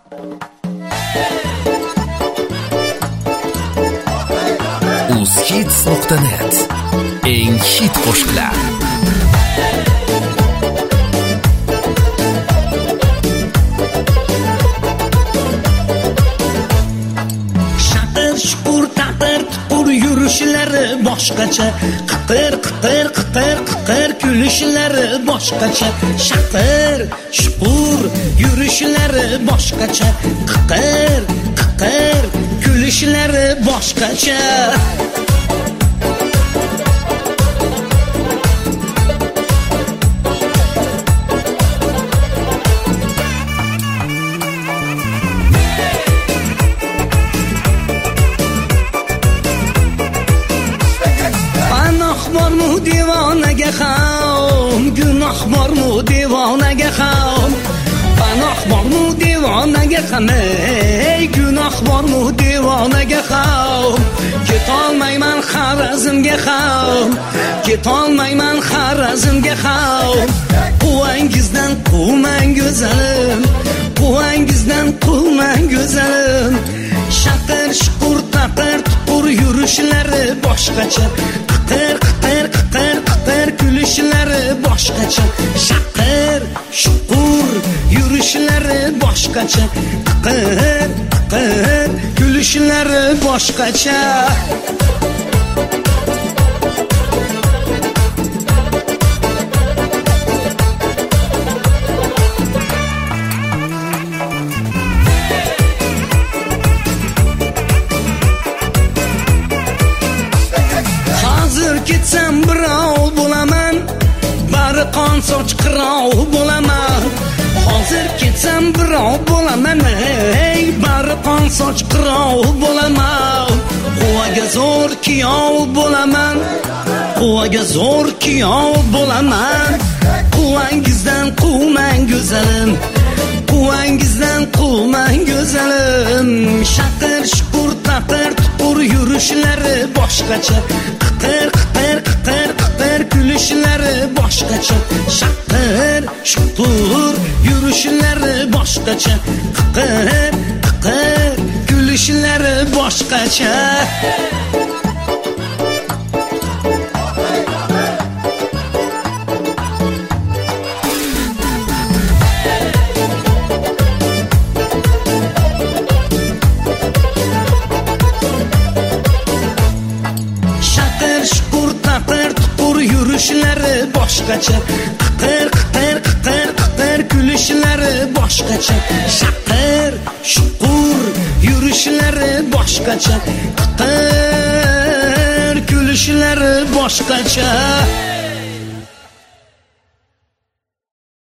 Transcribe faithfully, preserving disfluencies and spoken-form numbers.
uzhits nuqta net eng hit qo'shiqlar. Shaqir shukur taqir tuqur yurishlari boshqacha, qiqir qiqir qiqir qiqir kulishlari boshqacha. Shaqir shukur yurishlari boshqacha, qiqir qiqir kulishlari boshqacha. Bormu divonaga ham, gunoh bormu divonaga ham. Panoh bormu divonaga ham, ey gunoh bormu divonaga ham. Ketolmayman Xorazmga ham, ketolmayman Xorazmga ham. Quvangizdan quvmang go'zalim, quvangizdan quvmang go'zalim. Shaqir shukur taqir tuqur yurishlari boshqacha, qiqir qiqir qiqir qiqir kulishlari boshqacha. Shaqir shukur yurishlari boshqacha, qiqir qiqir kulishlari boshqacha. Ketsam birov bo'laman, bari qon soch qirov bo'laman. Hozir ketsam birov bo'laman, ey bari qon soch qirov bo'laman. Quvaga zo'r kiyov bo'laman, quvaga zo'r kiyov bo'laman. Quvangizdan quvmang go'zalim, quvangizdan quvmang go'zalim. Shaqir shukur taqir tuqur yurishlari boshqacha, qiqir qiqir qiqir qiqir kulishlari boshqacha. Shaqir shukur yurishlari boshqacha, qiqir qiqir kulishlari boshqacha. Yurishlari boshqacha, qiqir qiqir qiqir qiqir kulishlari boshqacha. Shaqir shukur yurishlari boshqacha, qiqir kulishlari boshqacha.